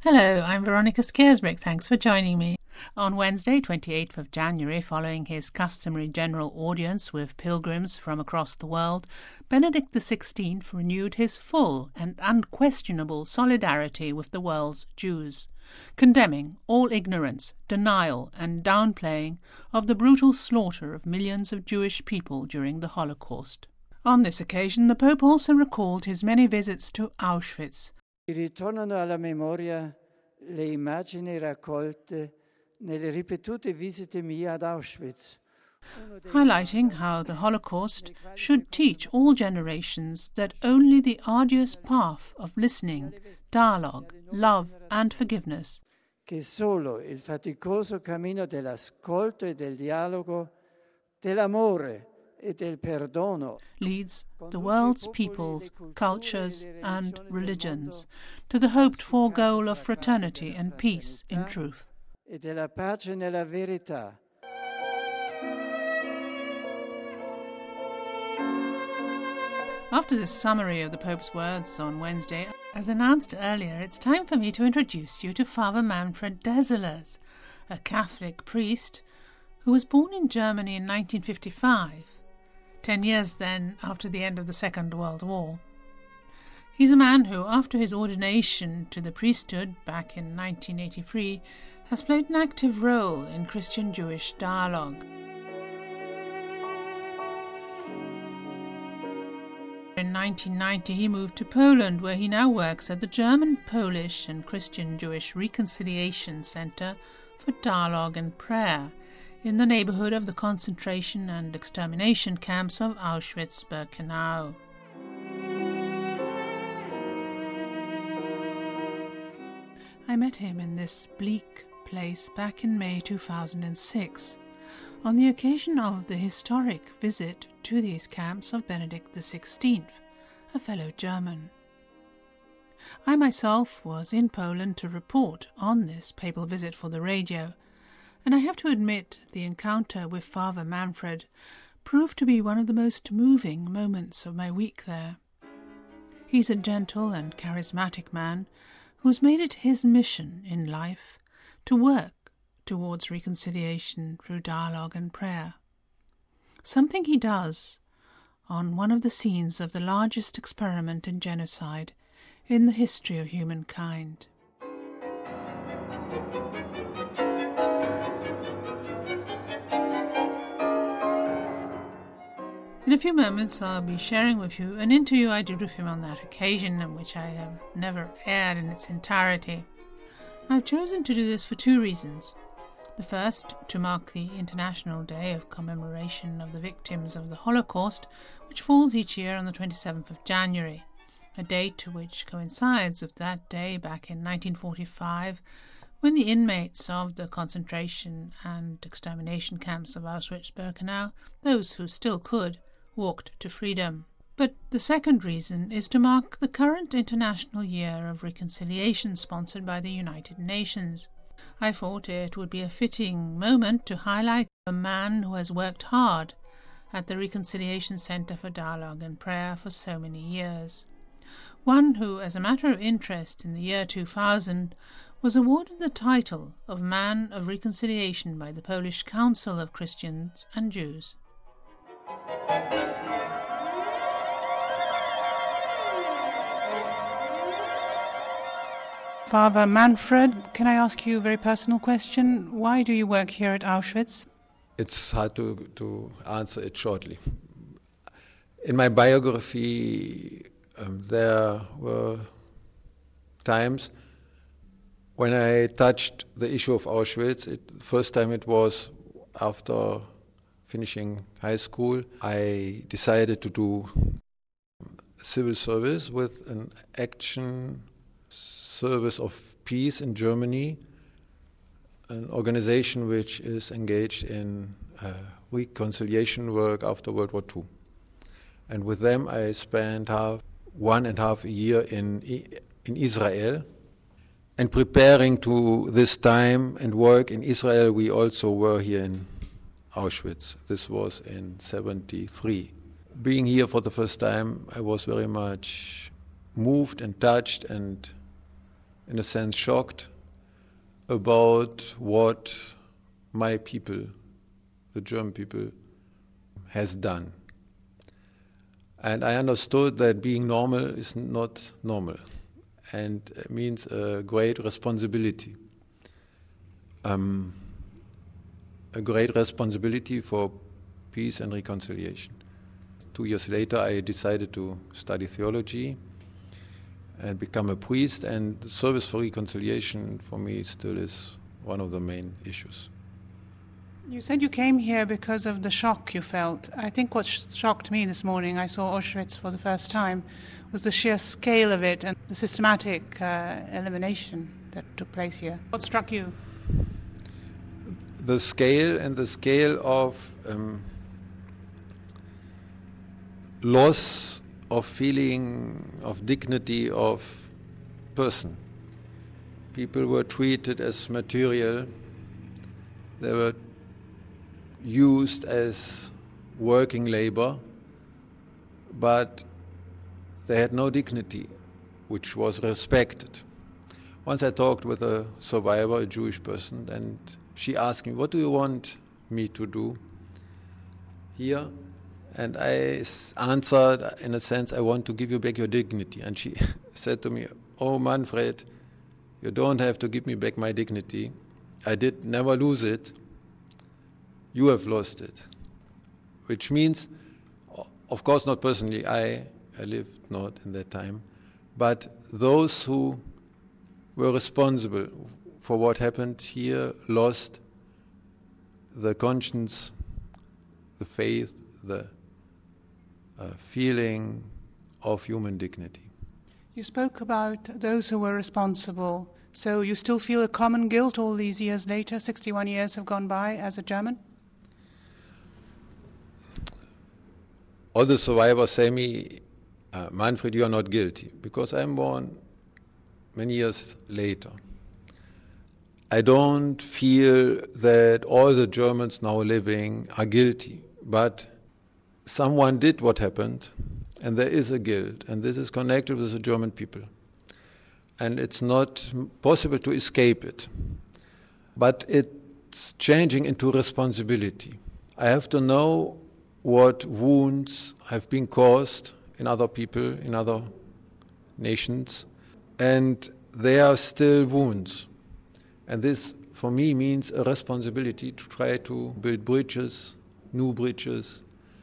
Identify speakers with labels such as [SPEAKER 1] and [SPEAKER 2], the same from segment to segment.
[SPEAKER 1] Hello, I'm Veronica Skersbrick. Thanks for joining me. On Wednesday, 28th of January, following his customary general audience with pilgrims from across the world, Benedict XVI renewed his full and unquestionable solidarity with the world's Jews, condemning all ignorance, denial and downplaying of the brutal slaughter of millions of Jewish people during the Holocaust. On this occasion, the Pope also recalled his many visits to Auschwitz.
[SPEAKER 2] Ritornano alla memoria le immagini raccolte nelle ripetute visite mie ad Auschwitz.
[SPEAKER 1] Highlighting how the Holocaust should teach all generations that only the arduous path of listening, dialogue, love and forgiveness,
[SPEAKER 2] che solo il faticoso cammino dell'ascolto e del dialogo, dell'amore e del perdono
[SPEAKER 1] leads the world's peoples, cultures and religions to the hoped-for goal of fraternity and peace in truth.
[SPEAKER 2] e della pace nella verità.
[SPEAKER 1] After this summary of the Pope's words on Wednesday, as announced earlier, it's time for me to introduce you to Father Manfred Dezelers, a Catholic priest who was born in Germany in 1955, 10 years then after the end of the Second World War. He's a man who, after his ordination to the priesthood back in 1983, has played an active role in Christian-Jewish dialogue. In 1990 he moved to Poland, where he now works at the German, Polish and Christian-Jewish Reconciliation Center for Dialogue and Prayer in the neighborhood of the concentration and extermination camps of Auschwitz-Birkenau. I met him in this bleak place back in May 2006, on the occasion of the historic visit to these camps of Benedict XVI, a fellow German. I myself was in Poland to report on this papal visit for the radio, and I have to admit the encounter with Father Manfred proved to be one of the most moving moments of my week there. He's a gentle and charismatic man who's made it his mission in life to work towards reconciliation through dialogue and prayer, something he does on one of the scenes of the largest experiment in genocide in the history of humankind. In a few moments I'll be sharing with you an interview I did with him on that occasion, and which I have never aired in its entirety. I've chosen to do this for two reasons. The first, to mark the International Day of Commemoration of the Victims of the Holocaust, which falls each year on the 27th of January, a date which coincides with that day back in 1945, when the inmates of the concentration and extermination camps of Auschwitz-Birkenau, those who still could, walked to freedom. But the second reason is to mark the current International Year of Reconciliation sponsored by the United Nations. I thought it would be a fitting moment to highlight a man who has worked hard at the Reconciliation Center for Dialogue and Prayer for so many years. One who, as a matter of interest in the year 2000, was awarded the title of Man of Reconciliation by the Polish Council of Christians and Jews. Father Manfred, can I ask you a very personal question? Why do you work here at Auschwitz?
[SPEAKER 3] It's hard to answer it shortly. In my biography, there were times when I touched the issue of Auschwitz. First time it was after finishing high school. I decided to do civil service with an action service of peace in Germany, an organization which is engaged in reconciliation work after World War II. And with them I spent 1.5 years in Israel. And preparing to this time and work in Israel, we also were here in Auschwitz. This was in 1973. Being here for the first time, I was very much moved and touched and in a sense, shocked about what my people, the German people, has done. And I understood that being normal is not normal, and it means a great responsibility. A great responsibility for peace and reconciliation. 2 years later, I decided to study theology and become a priest, and the service for reconciliation for me still is one of the main issues.
[SPEAKER 1] You said you came here because of the shock you felt. I think what shocked me this morning, I saw Auschwitz for the first time, was the sheer scale of it and the systematic elimination that took place here. What struck you?
[SPEAKER 3] The scale of loss of feeling of dignity of person. People were treated as material. They were used as working labor, but they had no dignity, which was respected. Once I talked with a survivor, a Jewish person, and she asked me, "What do you want me to do here?" And I answered, in a sense, "I want to give you back your dignity." And she said to me, "Oh, Manfred, you don't have to give me back my dignity. I did never lose it. You have lost it." Which means, of course, not personally, I lived not in that time, but those who were responsible for what happened here lost the conscience, the faith, the feeling of human dignity.
[SPEAKER 1] You spoke about those who were responsible. So you still feel a common guilt all these years later, 61 years have gone by as a German?
[SPEAKER 3] All the survivors say me, "Manfred, you are not guilty," because I'm born many years later. I don't feel that all the Germans now living are guilty, but someone did what happened, and there is a guilt, and this is connected with the German people. And it's not possible to escape it. But it's changing into responsibility. I have to know what wounds have been caused in other people, in other nations, and they are still wounds. And this, for me, means a responsibility to try to build bridges, new bridges,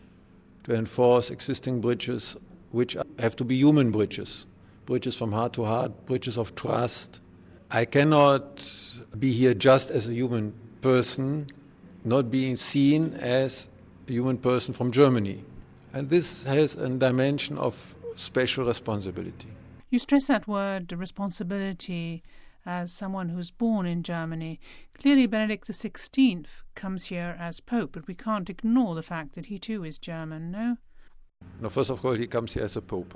[SPEAKER 3] to enforce existing bridges, which have to be human bridges, bridges from heart to heart, bridges of trust. I cannot be here just as a human person, not being seen as a human person from Germany. And this has a dimension of special responsibility.
[SPEAKER 1] You stress that word, responsibility, as someone who's born in Germany. Clearly Benedict XVI comes here as Pope, but we can't ignore the fact that he too is German, no?
[SPEAKER 3] No, first of all, he comes here as a Pope.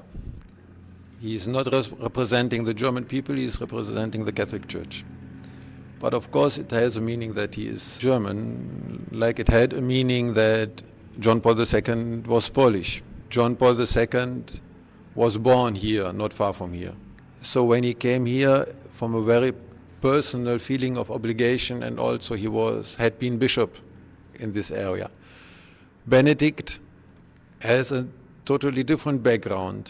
[SPEAKER 3] He is not representing the German people, he is representing the Catholic Church. But of course it has a meaning that he is German, like it had a meaning that John Paul II was Polish. John Paul II was born here, not far from here. So when he came here from a very personal feeling of obligation, and also he had been bishop in this area. Benedict has a totally different background,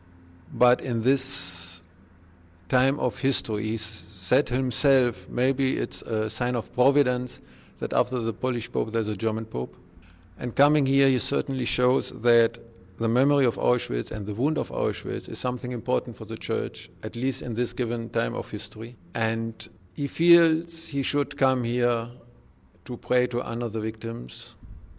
[SPEAKER 3] but in this time of history, he said himself, maybe it's a sign of providence that after the Polish Pope there's a German Pope. And coming here, he certainly shows that the memory of Auschwitz and the wound of Auschwitz is something important for the Church, at least in this given time of history. And he feels he should come here to pray to honor the victims,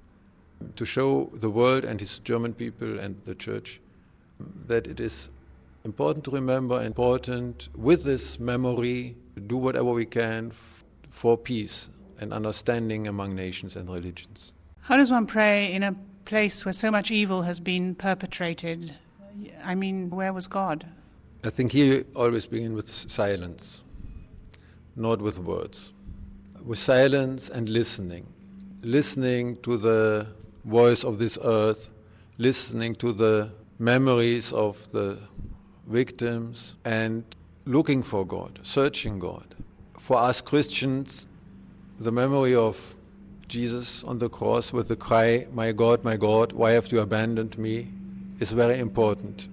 [SPEAKER 3] to show the world and his German people and the Church that it is important to remember, important with this memory, do whatever we can for peace and understanding among nations and religions.
[SPEAKER 1] How does one pray in a place where so much evil has been perpetrated? I mean, where was God?
[SPEAKER 3] I think here always begin with silence, not with words. With silence and listening. Listening to the voice of this earth, listening to the memories of the victims, and looking for God, searching God. For us Christians, the memory of Jesus on the cross with the cry, my God, why have you abandoned me?" is very important.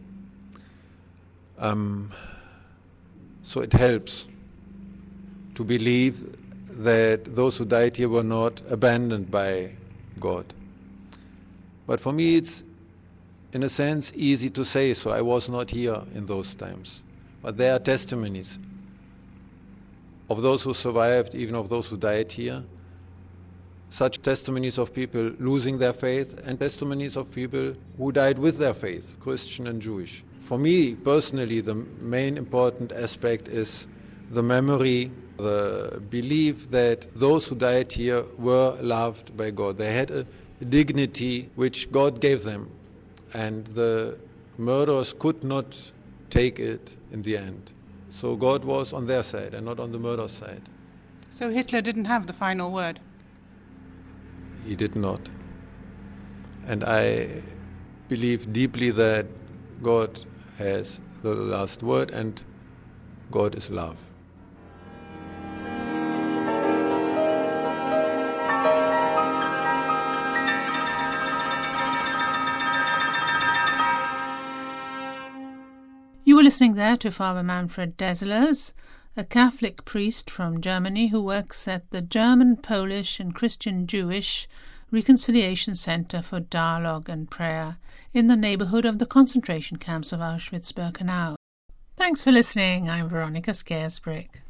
[SPEAKER 3] So it helps to believe that those who died here were not abandoned by God. But for me it's, in a sense, easy to say so. I was not here in those times. But there are testimonies of those who survived, even of those who died here. Such testimonies of people losing their faith and testimonies of people who died with their faith, Christian and Jewish. For me, personally, the main important aspect is the memory, the belief that those who died here were loved by God. They had a dignity which God gave them, and the murderers could not take it in the end. So God was on their side and not on the murderer's side.
[SPEAKER 4] So Hitler didn't have the final word?
[SPEAKER 3] He did not. And I believe deeply that God has the last word, and God is love.
[SPEAKER 1] You were listening there to Father Manfred Deslers, a Catholic priest from Germany who works at the German, Polish and Christian Jewish Reconciliation Center for Dialogue and Prayer in the neighborhood of the concentration camps of Auschwitz-Birkenau. Thanks for listening. I'm Veronica Scaresbrick.